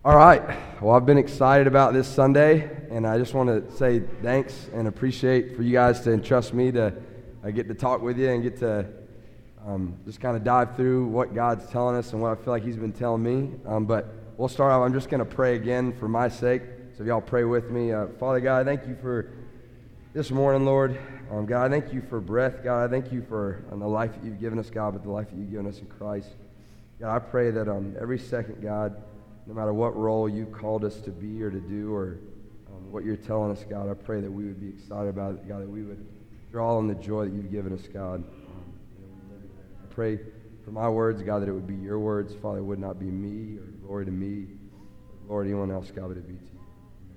All right. Well, I've been excited about this Sunday, and I just want to say thanks and appreciate for you guys to entrust me to get to talk with you and get to just kind of dive through what God's telling us and what I feel like He's been telling me. But we'll start off. I'm just going to pray again for my sake. So if y'all pray with me. Father God, I thank you for this morning, Lord. God, I thank you for breath. God, I thank you for the life that you've given us, God, but the life that you've given us in Christ. God, I pray that every second, God, no matter what role you called us to be or to do or what you're telling us, God, I pray that we would be excited about it, God, that we would draw on the joy that you've given us, God. I pray for my words, God, that it would be your words. Father, it would not be me or glory to me or glory to anyone else, God, but it be to you.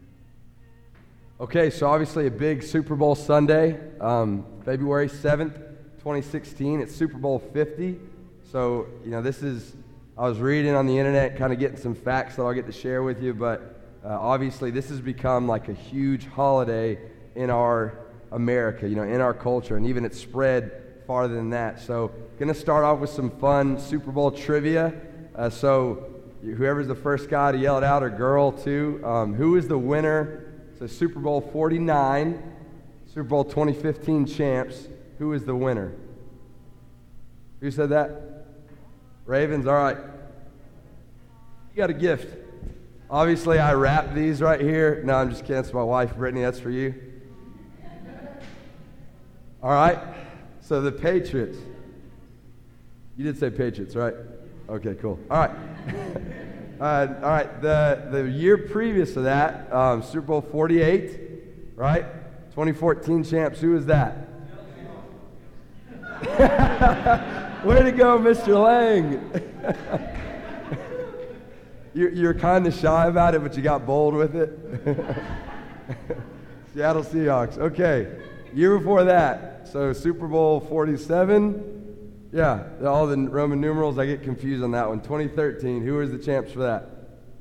Okay, so obviously a big Super Bowl Sunday, February 7th, 2016. It's Super Bowl 50. So, this is, I was reading on the internet, kind of getting some facts that I'll get to share with you, but obviously this has become like a huge holiday in our America, in our culture, and even it's spread farther than that. So, going to start off with some fun Super Bowl trivia. So, whoever's the first guy to yell it out, or girl too, who is the winner? So Super Bowl 49, Super Bowl 2015 champs. Who is the winner? Who said that? Ravens, all right. You got a gift. Obviously, I wrapped these right here. No, I'm just kidding. It's my wife, Brittany. That's for you. All right. So the Patriots. You did say Patriots, right? Okay, cool. All right. All right, the year previous to that, Super Bowl 48, right? 2014 champs, who is that? Way to go, Mr. Lang. You're kind of shy about it, but you got bold with it. Seattle Seahawks. Okay, year before that, so Super Bowl 47. Yeah, all the Roman numerals, I get confused on that one. 2013, who was the champs for that?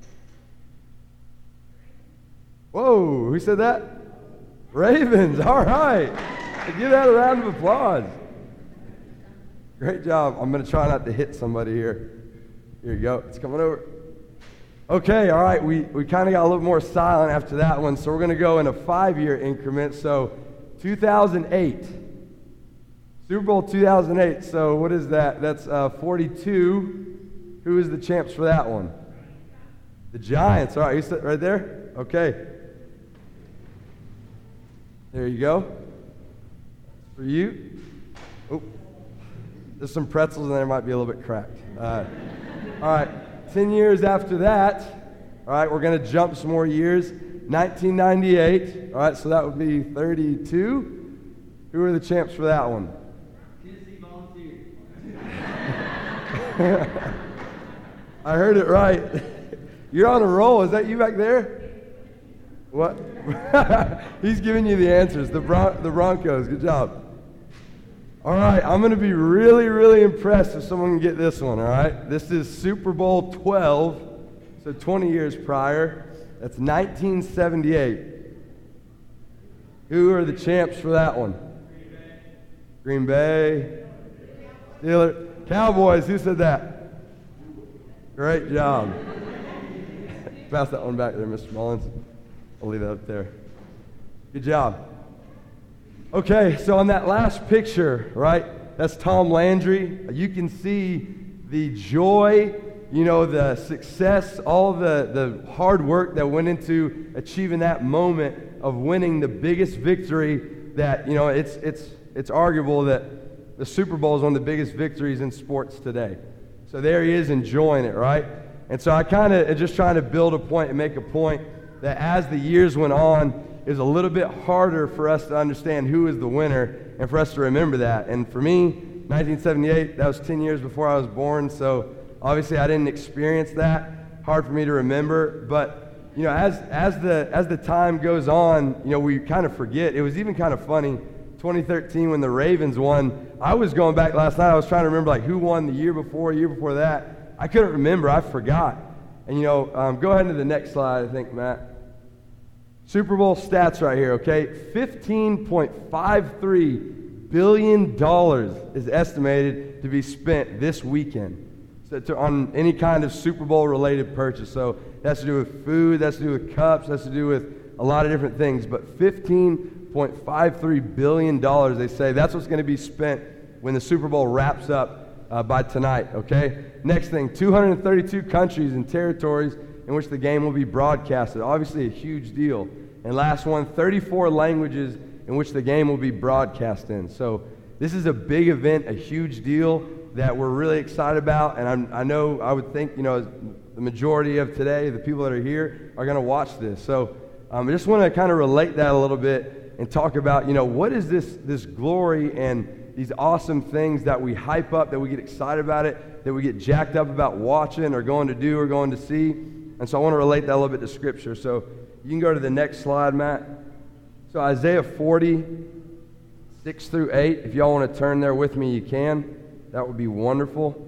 Whoa, who said that? Ravens, all right. Give that a round of applause. Great job. I'm going to try not to hit somebody here. Here you go. It's coming over. Okay, all right. We kind of got a little more silent after that one, so we're going to go in a 5-year increment. So 2008. Super Bowl 2008, so what is that? That's 42. Who is the champs for that one? The Giants. All right, you sit right there? Okay. There you go. For you. Oh, there's some pretzels in there. Might be a little bit cracked. All right, 10 years after that, all right, we're going to jump some more years. 1998. All right, so that would be 32. Who are the champs for that one? I heard it right. You're on a roll. Is that you back there? What? He's giving you the answers. The Broncos. Good job. All right. I'm going to be really, really impressed if someone can get this one. All right. This is Super Bowl 12. So 20 years prior. That's 1978. Who are the champs for that one? Green Bay. Steelers. Cowboys, who said that? Great job. Pass that one back there, Mr. Mullins. I'll leave that up there. Good job. Okay, so on that last picture, right, that's Tom Landry. You can see the joy, the success, all the hard work that went into achieving that moment of winning the biggest victory that, it's arguable that the Super Bowl is one of the biggest victories in sports today. So there he is enjoying it, right? And so I kind of just trying to build a point and make a point that as the years went on, it was a little bit harder for us to understand who is the winner and for us to remember that. And for me, 1978, that was 10 years before I was born, so obviously I didn't experience that. Hard for me to remember, but as the time goes on, we kind of forget. It was even kind of funny. 2013 when the Ravens won, I was going back last night. I was trying to remember who won the year before that. I couldn't remember. I forgot. And go ahead to the next slide, I think, Matt. Super Bowl stats right here, okay? $15.53 billion is estimated to be spent this weekend on any kind of Super Bowl related purchase. So it has to do with food, that's to do with cups, that's to do with a lot of different things. But $15.53 billion, they say, that's what's going to be spent when the Super Bowl wraps up by tonight, okay? Next thing, 232 countries and territories in which the game will be broadcasted. Obviously a huge deal. And last one, 34 languages in which the game will be broadcast in. So this is a big event, a huge deal that we're really excited about. And I would think, the majority of today, the people that are here, are going to watch this. So I just want to kind of relate that a little bit and talk about, what is this glory and these awesome things that we hype up, that we get excited about it, that we get jacked up about watching or going to do or going to see. And so I want to relate that a little bit to Scripture. So you can go to the next slide, Matt. So Isaiah 40, 6 through 8. If y'all want to turn there with me, you can. That would be wonderful.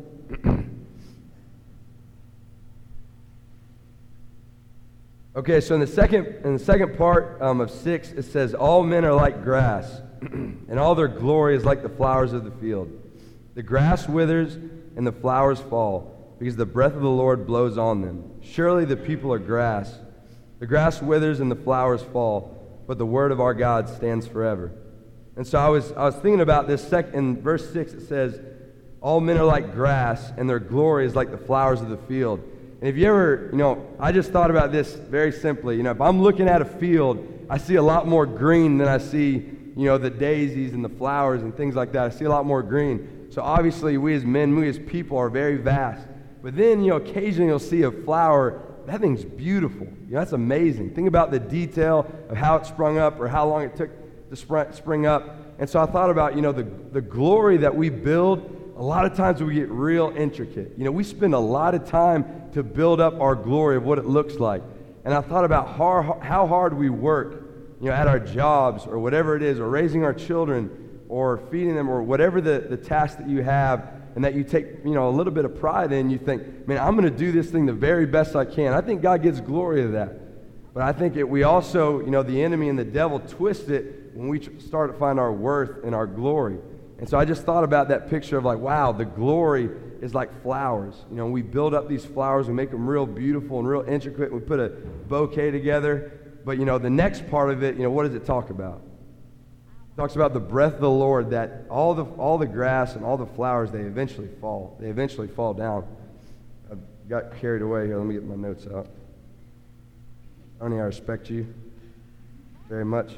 Okay, so in the second part of 6, it says, all men are like grass, and all their glory is like the flowers of the field. The grass withers and the flowers fall, because the breath of the Lord blows on them. Surely the people are grass. The grass withers and the flowers fall, but the word of our God stands forever. And so I was thinking about this in verse 6. It says, all men are like grass, and their glory is like the flowers of the field. And if you ever, I just thought about this very simply. If I'm looking at a field, I see a lot more green than I see, the daisies and the flowers and things like that. I see a lot more green. So obviously, we as men, we as people are very vast. But then, occasionally you'll see a flower. That thing's beautiful. That's amazing. Think about the detail of how it sprung up or how long it took to spring up. And so I thought about, the glory that we build. A lot of times we get real intricate. We spend a lot of time to build up our glory of what it looks like. And I thought about how hard we work, at our jobs or whatever it is, or raising our children or feeding them or whatever the task that you have, and that you take, a little bit of pride in. You think, man, I'm going to do this thing the very best I can. I think God gets glory of that. But I think we also, the enemy and the devil twist it when we start to find our worth and our glory. And so I just thought about that picture of like, wow, the glory is like flowers. We build up these flowers, we make them real beautiful and real intricate. We put a bouquet together. But, the next part of it, what does it talk about? It talks about the breath of the Lord, that all the grass and all the flowers, they eventually fall. They eventually fall down. I got carried away here. Let me get my notes out. Ernie, I respect you very much.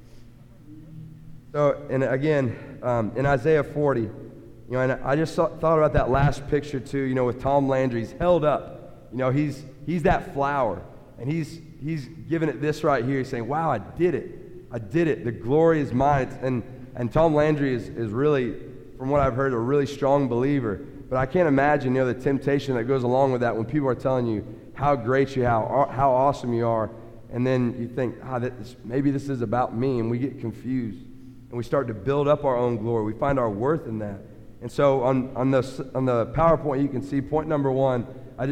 So, and again, in Isaiah 40, and I just thought about that last picture too, with Tom Landry. He's held up. He's that flower, and he's giving it this right here. He's saying, wow, I did it. I did it. The glory is mine. And Tom Landry is really, from what I've heard, a really strong believer. But I can't imagine, the temptation that goes along with that when people are telling you how great you are, how awesome you are, and then you think, maybe this is about me, and we get confused. And we start to build up our own glory. We find our worth in that. And so on the PowerPoint, you can see point number 1,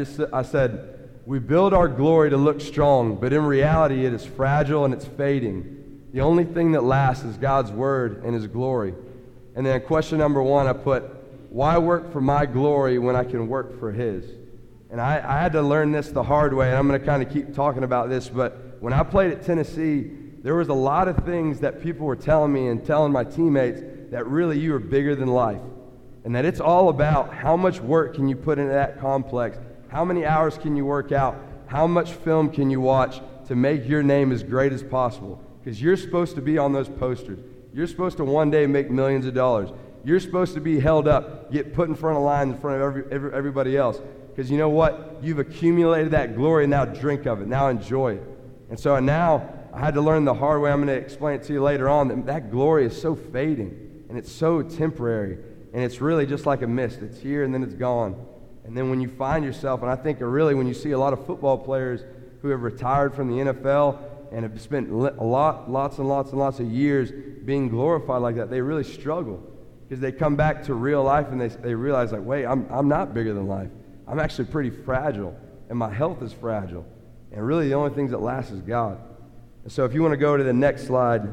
I said, we build our glory to look strong, but in reality it is fragile and it's fading. The only thing that lasts is God's word and his glory. And then question number 1, I put, why work for my glory when I can work for his? And I had to learn this the hard way, and I'm going to kind of keep talking about this, but when I played at Tennessee, there was a lot of things that people were telling me and telling my teammates that really you are bigger than life. And that it's all about how much work can you put into that complex, how many hours can you work out, how much film can you watch to make your name as great as possible. Because you're supposed to be on those posters. You're supposed to one day make millions of dollars. You're supposed to be held up, get put in front of lines in front of everybody else. Because you know what? You've accumulated that glory, now drink of it. Now enjoy it. And so now I had to learn the hard way. I'm going to explain it to you later on. That glory is so fading, and it's so temporary, and it's really just like a mist. It's here, and then it's gone. And then when you find yourself, and I think really when you see a lot of football players who have retired from the NFL and have spent lots and lots of years being glorified like that, they really struggle because they come back to real life and they realize, like, wait, I'm not bigger than life. I'm actually pretty fragile, and my health is fragile. And really the only things that last is God. And so if you want to go to the next slide,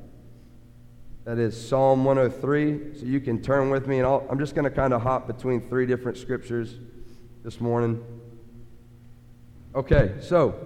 that is Psalm 103. So you can turn with me, and I'm just going to kind of hop between 3 different scriptures this morning. Okay, so,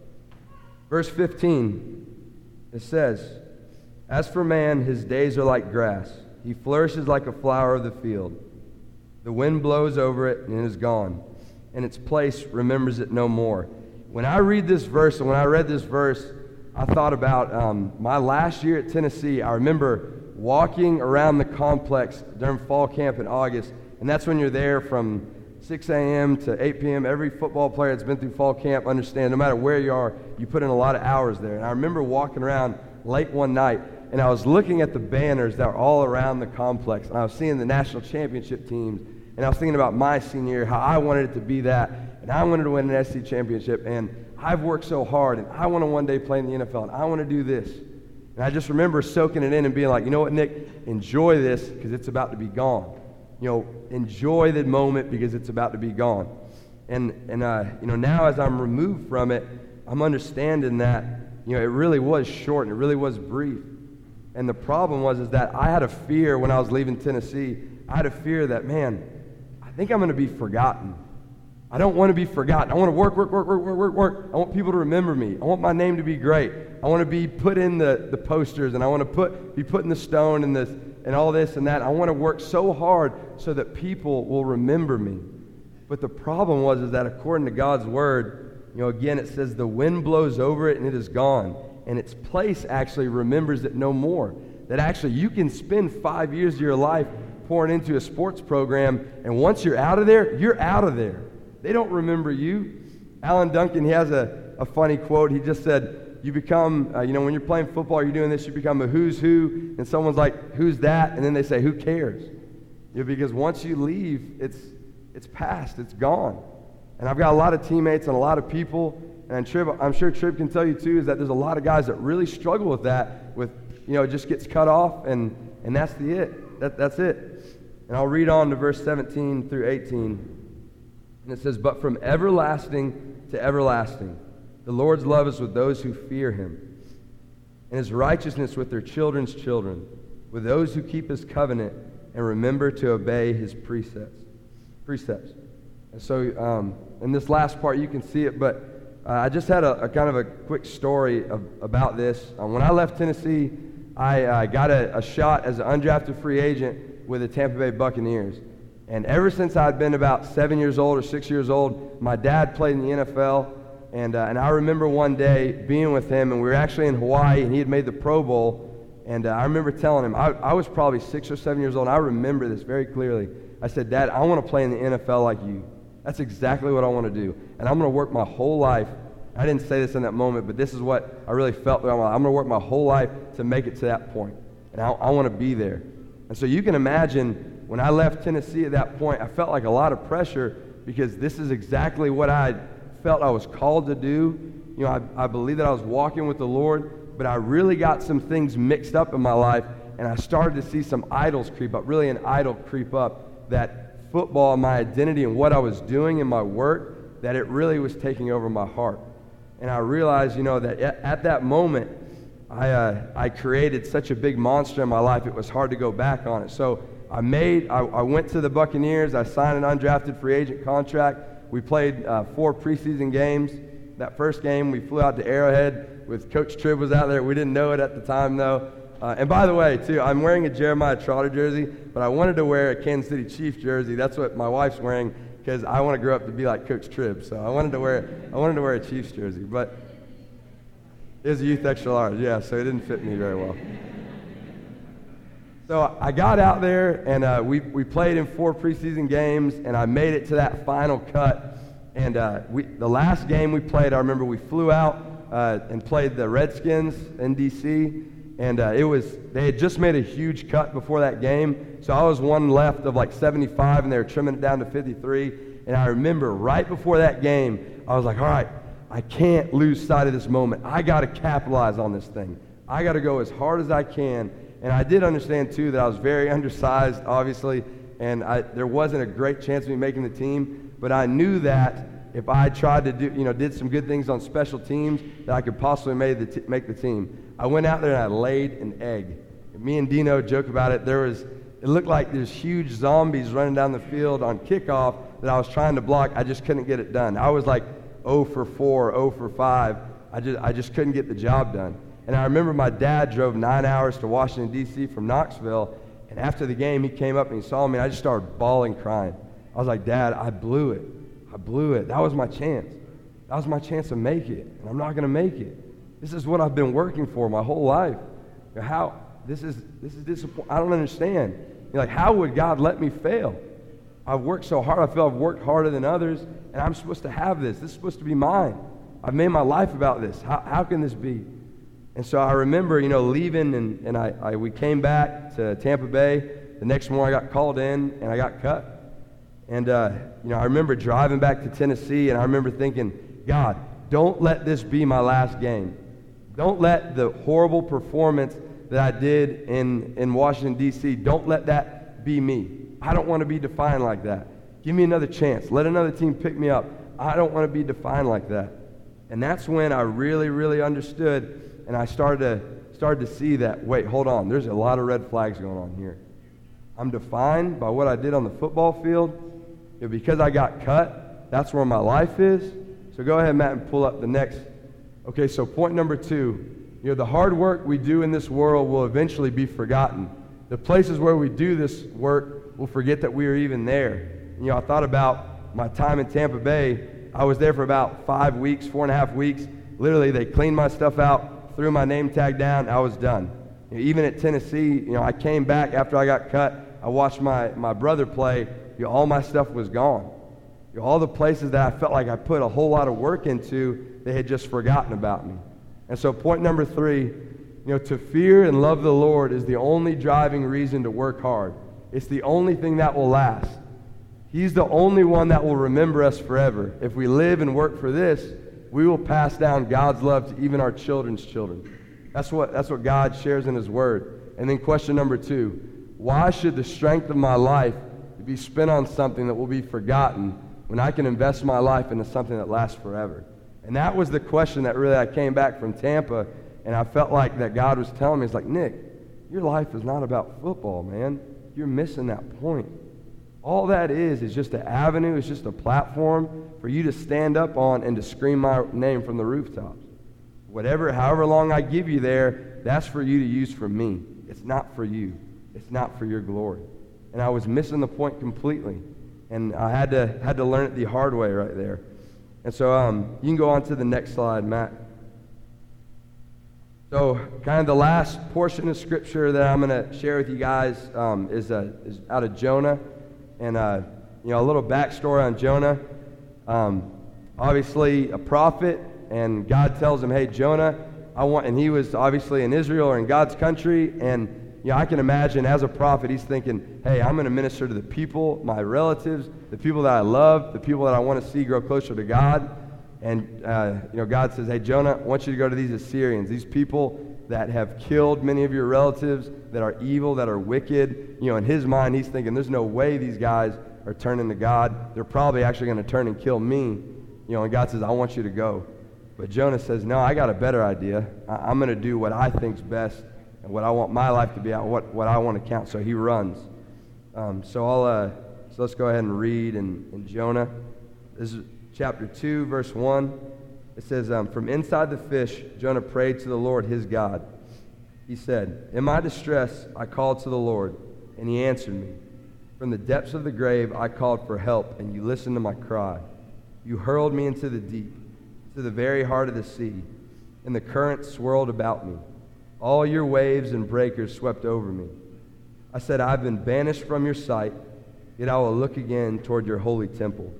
verse 15, it says, "As for man, his days are like grass. He flourishes like a flower of the field. The wind blows over it, and it is gone, and its place remembers it no more." When I read this verse, and when I read this verse, I thought about my last year at Tennessee. I remember walking around the complex during fall camp in August, and that's when you're there from 6 a.m. to 8 p.m. Every football player that's been through fall camp understands no matter where you are, you put in a lot of hours there. And I remember walking around late one night, and I was looking at the banners that were all around the complex, and I was seeing the national championship teams, and I was thinking about my senior year, how I wanted it to be that, and I wanted to win an SEC championship, and I've worked so hard, and I want to one day play in the NFL, and I want to do this. And I just remember soaking it in and being like, you know what, Nick, enjoy this because it's about to be gone. Enjoy the moment because it's about to be gone. And now as I'm removed from it, I'm understanding that, it really was short and it really was brief. And the problem is that I had a fear when I was leaving Tennessee. I had a fear that, man, I think I'm going to be forgotten. I don't want to be forgotten. I want to work. I want people to remember me. I want my name to be great. I want to be put in the posters, and I want to be put in the stone and this and all this and that. I want to work so hard so that people will remember me. But the problem is that according to God's word, again, it says the wind blows over it and it is gone, and its place actually remembers it no more. That actually you can spend 5 years of your life pouring into a sports program, and once you're out of there, you're out of there. They don't remember you. Alan Duncan, he has a funny quote. He just said, you become, when you're playing football, you're doing this, you become a who's who, and someone's like, who's that? And then they say, who cares? Because once you leave, it's past, it's gone. And I've got a lot of teammates and a lot of people, and I'm sure Trib can tell you too, is that there's a lot of guys that really struggle with that, it just gets cut off, and that's that's it. And I'll read on to verse 17 through 18. And it says, "But from everlasting to everlasting, the Lord's love is with those who fear him, and his righteousness with their children's children, with those who keep his covenant and remember to obey his precepts." And so in this last part, you can see it, but I just had a kind of a quick story about this. When I left Tennessee, I got a shot as an undrafted free agent with the Tampa Bay Buccaneers. And ever since I'd been about 7 years old or 6 years old, my dad played in the NFL. And I remember one day being with him, and we were actually in Hawaii, and he had made the Pro Bowl. And I remember telling him, I was probably 6 or 7 years old, and I remember this very clearly. I said, "Dad, I want to play in the NFL like you. That's exactly what I want to do. And I'm going to work my whole life." I didn't say this in that moment, but this is what I really felt. I'm going to work my whole life to make it to that point. And I want to be there. And so you can imagine, when I left Tennessee at that point, I felt like a lot of pressure because this is exactly what I felt I was called to do. I believe that I was walking with the Lord, but I really got some things mixed up in my life, and I started to see some idols creep up, really an idol creep up, that football, my identity and what I was doing in my work, that it really was taking over my heart. And I realized, that at that moment, I created such a big monster in my life, it was hard to go back on it. So I went to the Buccaneers. I signed an undrafted free agent contract. We played 4 preseason games. That first game, we flew out to Arrowhead with Coach Trib was out there. We didn't know it at the time, though. And by the way, too, I'm wearing a Jeremiah Trotter jersey, but I wanted to wear a Kansas City Chiefs jersey. That's what my wife's wearing because I want to grow up to be like Coach Trib. So I wanted to wear a Chiefs jersey, but it was a youth extra large, yeah. So it didn't fit me very well. So I got out there, and we played in 4 preseason games, and I made it to that final cut. And the last game we played, I remember we flew out and played the Redskins in D.C., and they had just made a huge cut before that game. So I was one left of like 75, and they were trimming it down to 53. And I remember right before that game, I was like, all right, I can't lose sight of this moment. I got to capitalize on this thing. I got to go as hard as I can. And I did understand, too, that I was very undersized, obviously, and there wasn't a great chance of me making the team. But I knew that if I tried to did some good things on special teams, that I could possibly make the team. I went out there and I laid an egg. And me and Dino joke about it. It looked like there's huge zombies running down the field on kickoff that I was trying to block. I just couldn't get it done. I was like 0 for 4, 0 for 5. I just couldn't get the job done. And I remember my dad drove 9 hours to Washington, D.C. from Knoxville, and after the game, he came up and he saw me, and I just started bawling, crying. I was like, Dad, I blew it. I blew it. That was my chance. That was my chance to make it, and I'm not going to make it. This is what I've been working for my whole life. This is disappointing. I don't understand. Like, how would God let me fail? I've worked so hard. I feel I've worked harder than others, and I'm supposed to have this. This is supposed to be mine. I've made my life about this. How can this be? And so I remember, leaving, and we came back to Tampa Bay. The next morning I got called in, and I got cut. And, I remember driving back to Tennessee, and I remember thinking, God, don't let this be my last game. Don't let the horrible performance that I did in Washington, D.C., don't let that be me. I don't want to be defined like that. Give me another chance. Let another team pick me up. I don't want to be defined like that. And that's when I really, really understood, and I started to see that, wait, hold on, there's a lot of red flags going on here. I'm defined by what I did on the football field. Because I got cut, that's where my life is. So go ahead, Matt, and pull up the next. Okay, so point number 2. The hard work we do in this world will eventually be forgotten. The places where we do this work will forget that we are even there. I thought about my time in Tampa Bay. I was there for about 5 weeks, 4.5 weeks. Literally, they cleaned my stuff out, threw my name tag down, I was done. Even at Tennessee, I came back after I got cut. I watched my brother play. All my stuff was gone. All the places that I felt like I put a whole lot of work into, they had just forgotten about me. And so point number 3, to fear and love the Lord is the only driving reason to work hard. It's the only thing that will last. He's the only one that will remember us forever. If we live and work for this, we will pass down God's love to even our children's children. That's what God shares in His Word. And then question number 2, why should the strength of my life be spent on something that will be forgotten when I can invest my life into something that lasts forever? And that was the question that really I came back from Tampa, and I felt like that God was telling me, it's like, Nick, your life is not about football, man. You're missing that point. All that is just an avenue, it's just a platform for you to stand up on and to scream my name from the rooftops. However long I give you there, that's for you to use for me. It's not for you. It's not for your glory. And I was missing the point completely. And I had to learn it the hard way right there. And so you can go on to the next slide, Matt. So kind of the last portion of Scripture that I'm going to share with you guys is out of Jonah. And, a little backstory on Jonah. Obviously a prophet, and God tells him, hey, Jonah, and he was obviously in Israel or in God's country, and I can imagine as a prophet, he's thinking, hey, I'm going to minister to the people, my relatives, the people that I love, the people that I want to see grow closer to God. And, God says, hey, Jonah, I want you to go to these Assyrians, these people that have killed many of your relatives, that are evil, that are wicked. In his mind, he's thinking, there's no way these guys are turning to God. They're probably actually going to turn and kill me. And God says, I want you to go. But Jonah says, no, I got a better idea. I'm going to do what I think's best and what I want my life to be out, what I want to count. So he runs. So let's go ahead and read in Jonah. This is chapter 2, verse 1. It says, from inside the fish, Jonah prayed to the Lord his God. He said, in my distress I called to the Lord, and he answered me. From the depths of the grave I called for help, and you listened to my cry. You hurled me into the deep, to the very heart of the sea, and the current swirled about me. All your waves and breakers swept over me. I said, I've been banished from your sight, yet I will look again toward your holy temple.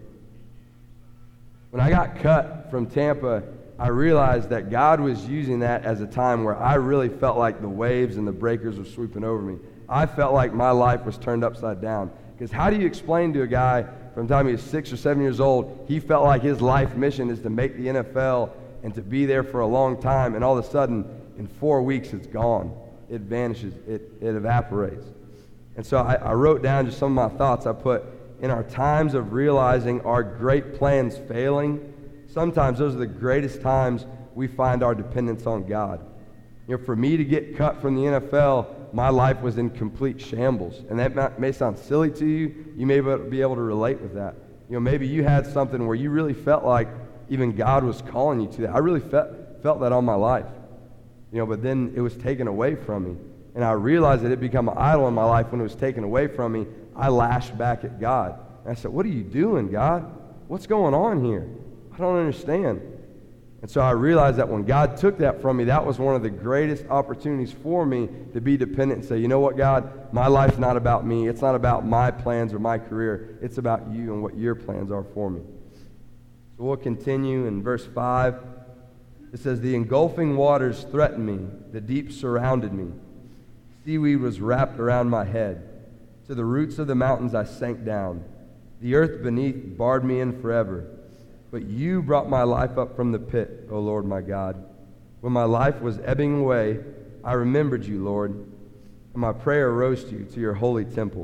When I got cut from Tampa, I realized that God was using that as a time where I really felt like the waves and the breakers were sweeping over me. I felt like my life was turned upside down. Because how do you explain to a guy from the time he was 6 or 7 years old, he felt like his life mission is to make the NFL and to be there for a long time, and all of a sudden, in 4 weeks, it's gone. It vanishes. It evaporates. And so I wrote down just some of my thoughts. I put, in our times of realizing our great plans failing, sometimes those are the greatest times we find our dependence on God. For me to get cut from the NFL, my life was in complete shambles. And that may sound silly to you. You may be able to relate with that. Maybe you had something where you really felt like even God was calling you to that. I really felt that on my life. But then it was taken away from me. And I realized that it had become an idol in my life. When it was taken away from me, I lashed back at God. And I said, what are you doing, God? What's going on here? I don't understand. And so I realized that when God took that from me, that was one of the greatest opportunities for me to be dependent and say, you know what, God, my life's not about me. It's not about my plans or my career. It's about you and what your plans are for me. So we'll continue in verse 5. It says, the engulfing waters threatened me. The deep surrounded me. Seaweed was wrapped around my head. To the roots of the mountains I sank down. The earth beneath barred me in forever. But you brought my life up from the pit, O Lord my God. When my life was ebbing away, I remembered you, Lord, and my prayer rose to you, to your holy temple.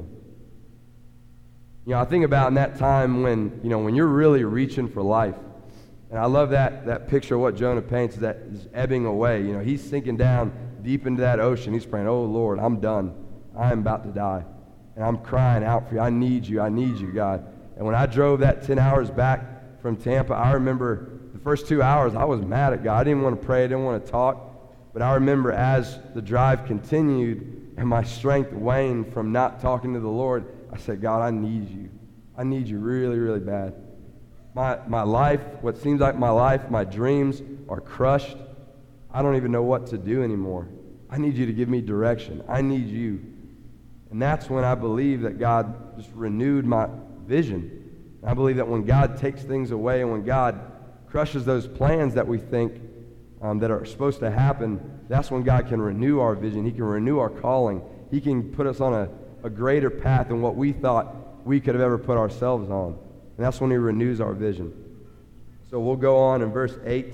I think about in that time when you're really reaching for life. And I love that picture of what Jonah paints, that is ebbing away. He's sinking down deep into that ocean. He's praying, oh, Lord, I'm done. I'm about to die. And I'm crying out for you. I need you, God. And when I drove that 10 hours back from Tampa, I remember the first 2 hours I was mad at God. I didn't want to pray. I didn't want to talk. But I remember as the drive continued and my strength waned from not talking to the Lord, I said, God, I need you. I need you really, really bad. My life, what seems like my life, my dreams are crushed. I don't even know what to do anymore. I need you to give me direction. I need you. And that's when I believe that God just renewed my vision. I believe that when God takes things away and when God crushes those plans that we think that are supposed to happen, that's when God can renew our vision. He can renew our calling. He can put us on a greater path than what we thought we could have ever put ourselves on. And that's when he renews our vision. So we'll go on in verse 8.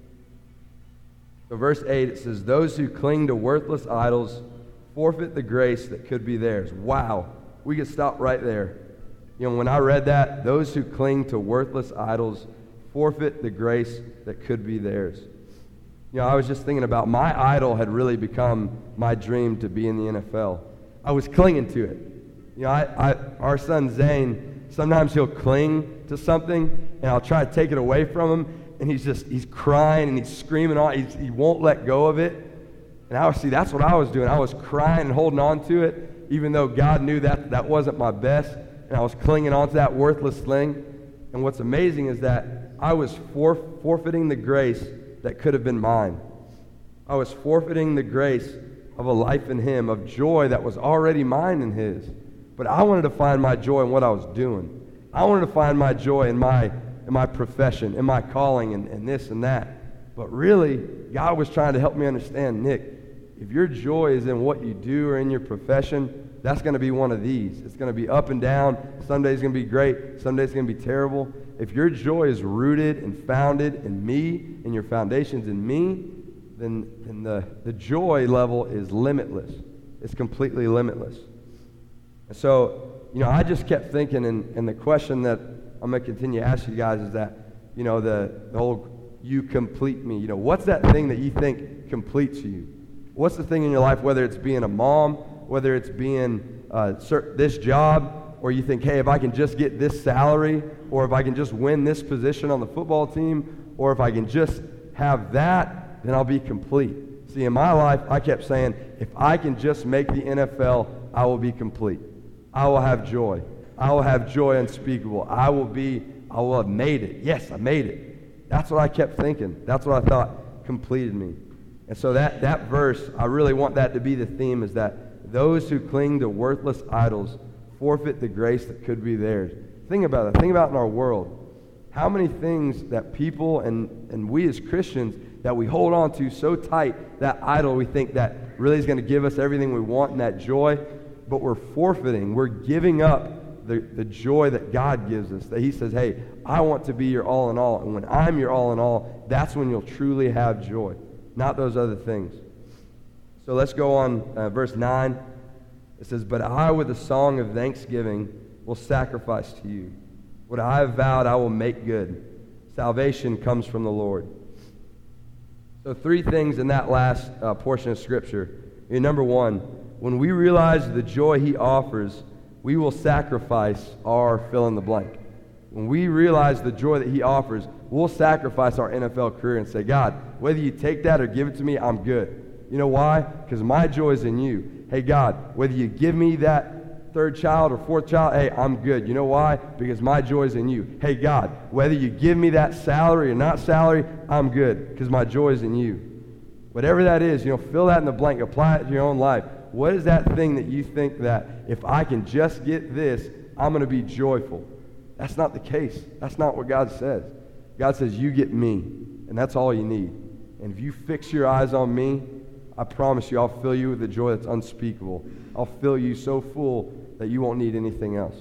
So verse 8, it says, those who cling to worthless idols forfeit the grace that could be theirs. Wow. We could stop right there. When I read that, those who cling to worthless idols forfeit the grace that could be theirs. I was just thinking about my idol had really become my dream to be in the NFL. I was clinging to it. Our son Zane, sometimes he'll cling to something, and I'll try to take it away from him, and he's crying and he's screaming on. He won't let go of it. And that's what I was doing. I was crying and holding on to it, even though God knew that wasn't my best. And I was clinging onto that worthless thing. And what's amazing is that I was forfeiting the grace that could have been mine. I was forfeiting the grace of a life in him, of joy that was already mine in his. But I wanted to find my joy in what I was doing. I wanted to find my joy in my profession, in my calling, and this and that. But really, God was trying to help me understand, Nick, if your joy is in what you do or in your profession, that's going to be one of these. It's going to be up and down. Some days it's going to be great. Some days it's going to be terrible. If your joy is rooted and founded in me, and your foundation's in me, then the joy level is limitless. It's completely limitless. And so, I just kept thinking, and the question that I'm going to continue to ask you guys is that, the whole you complete me. What's that thing that you think completes you? What's the thing in your life, whether it's being a mom, whether it's being this job, or you think, hey, if I can just get this salary, or if I can just win this position on the football team, or if I can just have that, then I'll be complete. See, in my life, I kept saying, if I can just make the NFL, I will be complete. I will have joy. I will have joy unspeakable. I will have made it. Yes, I made it. That's what I kept thinking. That's what I thought completed me. And so that verse, I really want that to be the theme, is that those who cling to worthless idols forfeit the grace that could be theirs. Think about it. Think about in our world. How many things that people and we as Christians that we hold on to so tight, that idol we think that really is going to give us everything we want and that joy, but we're forfeiting, we're giving up the joy that God gives us, that he says, hey, I want to be your all in all, and when I'm your all in all, that's when you'll truly have joy, not those other things. So let's go on, verse 9. It says, but I with a song of thanksgiving will sacrifice to you. What I have vowed I will make good. Salvation comes from the Lord. So 3 things in that last portion of Scripture. Number 1, when we realize the joy he offers, we will sacrifice our fill in the blank. When we realize the joy that he offers, we'll sacrifice our NFL career and say, God, whether you take that or give it to me, I'm good. You know why? Because my joy is in you. Hey, God, whether you give me that third child or fourth child, hey, I'm good. You know why? Because my joy is in you. Hey, God, whether you give me that salary or not salary, I'm good because my joy is in you. Whatever that is, fill that in the blank. Apply it to your own life. What is that thing that you think that if I can just get this, I'm going to be joyful? That's not the case. That's not what God says. God says, you get me, and that's all you need. And if you fix your eyes on me, I promise you I'll fill you with a joy that's unspeakable. I'll fill you so full that you won't need anything else.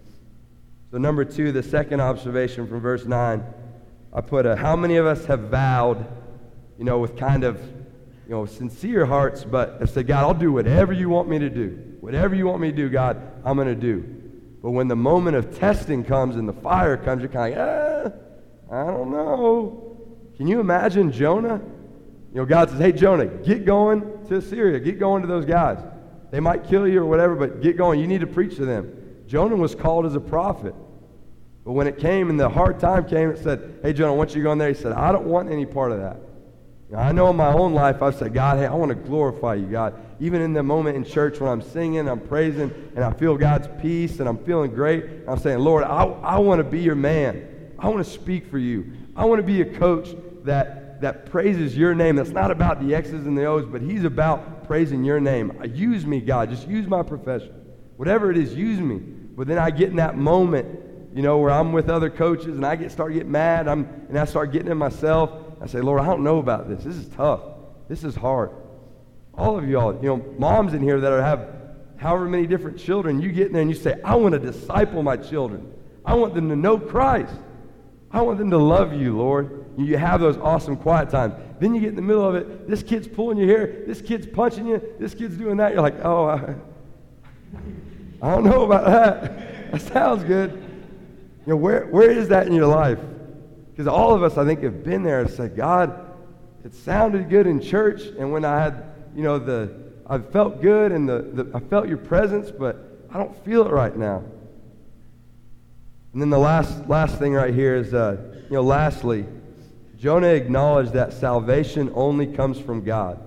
So number 2, the second observation from verse 9, I put how many of us have vowed, with kind of, sincere hearts, but have said, God, I'll do whatever you want me to do. Whatever you want me to do, God, I'm going to do. But when the moment of testing comes and the fire comes, you're kind of like, I don't know. Can you imagine Jonah? God says, hey, Jonah, get going to Assyria. Get going to those guys. They might kill you or whatever, but get going. You need to preach to them. Jonah was called as a prophet. But when it came and the hard time came, it said, hey, Jonah, I want you to go in there. He said, I don't want any part of that. I know in my own life I've said, God, hey, I want to glorify you, God. Even in the moment in church when I'm singing, I'm praising, and I feel God's peace, and I'm feeling great, I'm saying, Lord, I want to be your man. I want to speak for you. I want to be a coach that praises your name. That's not about the X's and the O's, but he's about praising your name. Use me, God. Just use my profession. Whatever it is, use me. But then I get in that moment, where I'm with other coaches, and I start getting mad, and I start getting in myself. I say, Lord, I don't know about this. This is tough. This is hard. All of y'all, moms in here that have however many different children, you get in there and you say, I want to disciple my children. I want them to know Christ. I want them to love you, Lord. You have those awesome quiet times. Then you get in the middle of it. This kid's pulling your hair. This kid's punching you. This kid's doing that. You're like, oh, I don't know about that. That sounds good. Where is that in your life? Because all of us, I think, have been there and said, God, it sounded good in church, and when I had, I felt good, and I felt your presence, but I don't feel it right now. And then the last thing right here is, lastly, Jonah acknowledged that salvation only comes from God.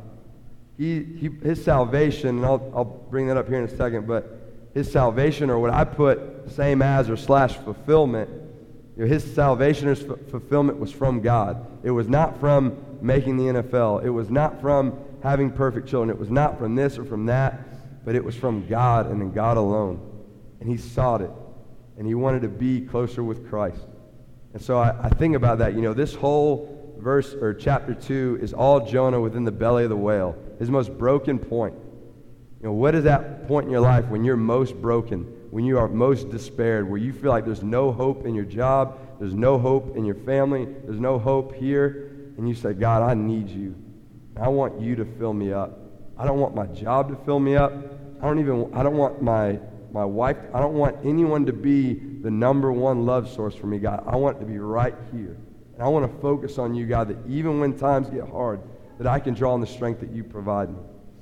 His salvation, and I'll bring that up here in a second, but his salvation, or what I put same as or / fulfillment, his salvation or fulfillment was from God. It was not from making the NFL. It was not from having perfect children. It was not from this or from that, but it was from God and in God alone. And he sought it, and he wanted to be closer with Christ. And so I think about that. This whole verse or chapter 2 is all Jonah within the belly of the whale, his most broken point. What is that point in your life when you're most broken, when you are most despaired, where you feel like there's no hope in your job, there's no hope in your family, there's no hope here, and you say, God, I need you. I want you to fill me up. I don't want my job to fill me up. I don't want my wife, I don't want anyone to be the number one love source for me, God. I want it to be right here. And I want to focus on you, God, that even when times get hard, that I can draw on the strength that you provide me.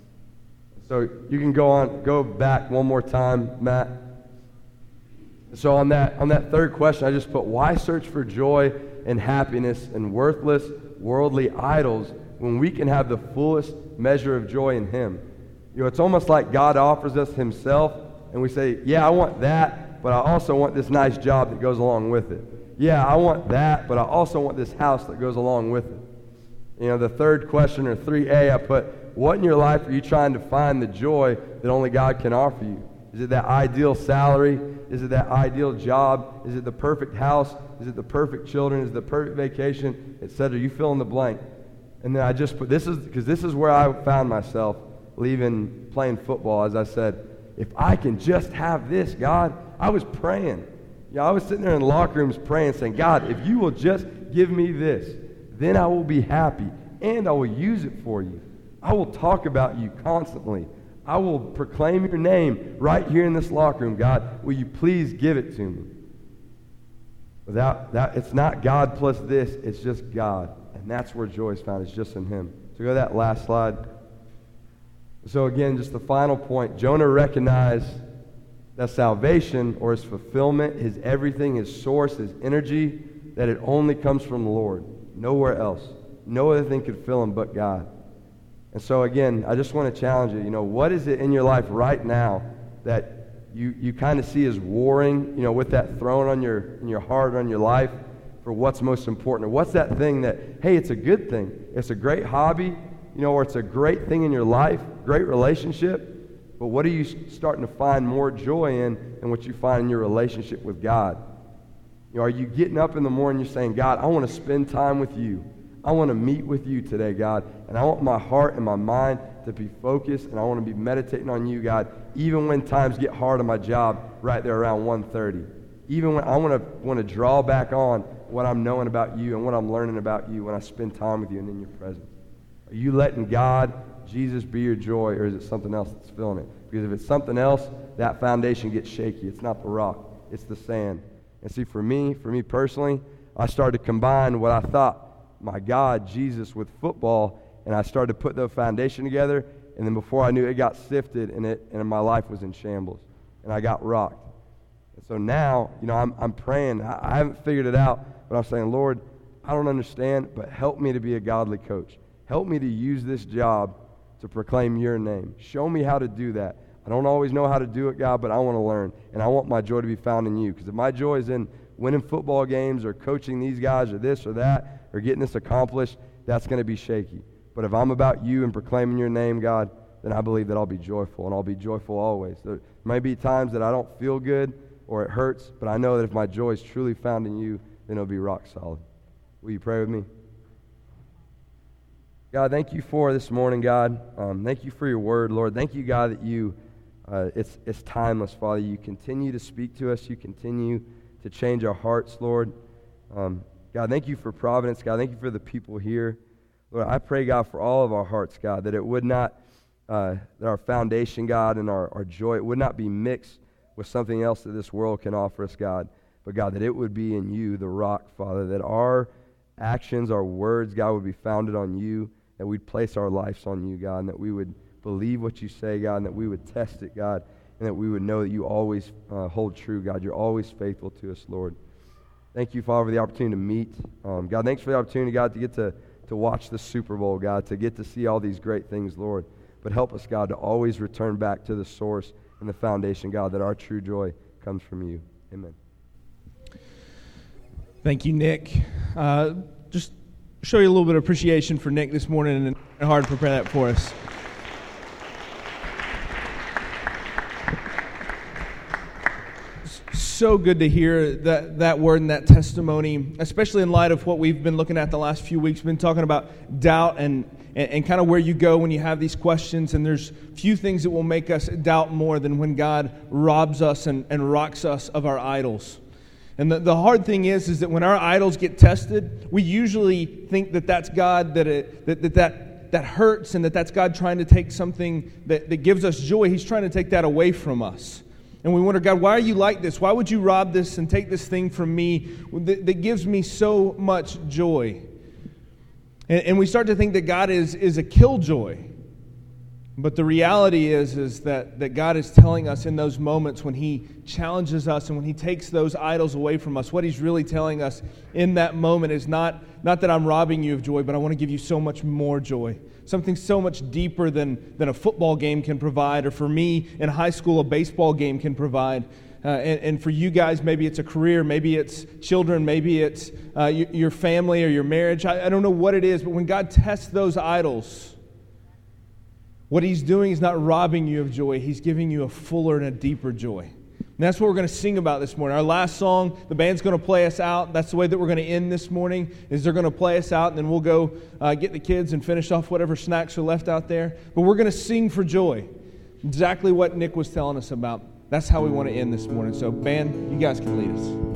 So you can go back one more time, Matt. So on that third question, I just put, why search for joy and happiness and worthless worldly idols when we can have the fullest measure of joy in him? It's almost like God offers us himself, and we say, yeah, I want that, but I also want this nice job that goes along with it. Yeah, I want that, but I also want this house that goes along with it. The third question, or 3A, I put, what in your life are you trying to find the joy that only God can offer you? Is it that ideal salary? Is it that ideal job? Is it the perfect house? Is it the perfect children? Is it the perfect vacation, etc.? You fill in the blank. And then I just put, this is where I found myself leaving playing football. As I said, if I can just have this, God, I was praying. I was sitting there in locker rooms praying, saying, God, if you will just give me this, then I will be happy, and I will use it for you. I will talk about you constantly. I will proclaim your name right here in this locker room. God, will you please give it to me? Without that, it's not God plus this, it's just God. And that's where joy is found. It's just in him. So go to that last slide. So again, just the final point. Jonah recognized that salvation or his fulfillment, his everything, his source, his energy, that it only comes from the Lord. Nowhere else. No other thing could fill him but God. And so again, I just want to challenge you, what is it in your life right now that you kind of see as warring, with that throne in your heart, on your life, for what's most important? Or what's that thing that, hey, it's a good thing. It's a great hobby, or it's a great thing in your life, great relationship. But what are you starting to find more joy in than what you find in your relationship with God? Are you getting up in the morning and you're saying, God, I want to spend time with you. I want to meet with you today, God. And I want my heart and my mind to be focused, and I want to be meditating on you, God, even when times get hard on my job right there around 1:30. Even when I want to draw back on what I'm knowing about you and what I'm learning about you when I spend time with you and in your presence. Are you letting God, Jesus, be your joy, or is it something else that's filling it? Because if it's something else, that foundation gets shaky. It's not the rock. It's the sand. And see, for me personally, I started to combine what I thought, my God, Jesus, with football, and I started to put the foundation together, and then before I knew it, got sifted, and my life was in shambles, and I got rocked. And so now, I'm praying. I haven't figured it out, but I'm saying, Lord, I don't understand, but help me to be a godly coach. Help me to use this job to proclaim your name. Show me how to do that. I don't always know how to do it, God, but I want to learn, and I want my joy to be found in you. Because if my joy is in winning football games or coaching these guys or this or that or getting this accomplished, that's going to be shaky. But if I'm about you and proclaiming your name, God, then I believe that I'll be joyful, and I'll be joyful always. There may be times that I don't feel good or it hurts, but I know that if my joy is truly found in you, then it'll be rock solid. Will you pray with me? God, thank you for this morning, God. Thank you for your word, Lord. Thank you, God, that you, it's timeless, Father. You continue to speak to us. You continue to change our hearts, Lord. God, thank you for providence, God. Thank you for the people here. Lord, I pray, God, for all of our hearts, God, that it would not, that our foundation, God, and our joy, it would not be mixed with something else that this world can offer us, God. But, God, that it would be in you, the rock, Father, that our actions, our words, God, would be founded on you, that we'd place our lives on you, God, and that we would believe what you say, God, and that we would test it, God, and that we would know that you always hold true, God. You're always faithful to us, Lord. Thank you, Father, for the opportunity to meet. God, thanks for the opportunity, God, to get to watch the Super Bowl, God, to get to see all these great things, Lord. But help us, God, to always return back to the source and the foundation, God, that our true joy comes from you. Amen. Thank you, Nick. Just show you a little bit of appreciation for Nick this morning, and hard to prepare that for us. So good to hear that word and that testimony, especially in light of what we've been looking at the last few weeks. We've been talking about doubt and kind of where you go when you have these questions, and there's few things that will make us doubt more than when God robs us and rocks us of our idols. And the hard thing is that when our idols get tested, we usually think that that's God, that hurts, and that's God trying to take something that gives us joy. He's trying to take that away from us. And we wonder, God, why are you like this? Why would you rob this and take this thing from me that gives me so much joy? And we start to think that God is a killjoy. But the reality is that God is telling us in those moments when He challenges us and when He takes those idols away from us, what He's really telling us in that moment is not that I'm robbing you of joy, but I want to give you so much more joy. Something so much deeper than a football game can provide, or for me in high school a baseball game can provide. And for you guys, maybe it's a career, maybe it's children, maybe it's your family or your marriage. I don't know what it is, but when God tests those idols, what He's doing is not robbing you of joy. He's giving you a fuller and a deeper joy. And that's what we're going to sing about this morning. Our last song, the band's going to play us out. That's the way that we're going to end this morning, is they're going to play us out, and then we'll go get the kids and finish off whatever snacks are left out there. But we're going to sing for joy. Exactly what Nick was telling us about. That's how we want to end this morning. So, band, you guys can lead us.